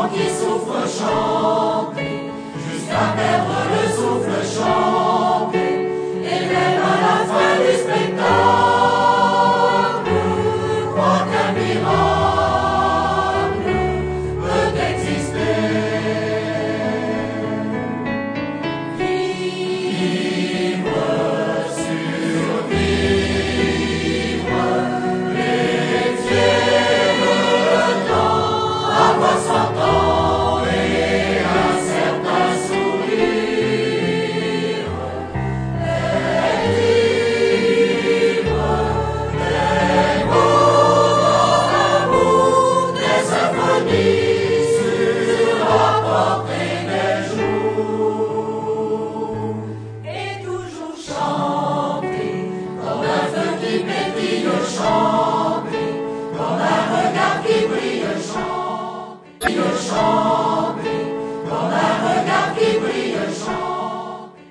qui souffre chanter, jusqu'à perdre le souffle chanter, et même à la fin du spectacle, crois qu'un miracle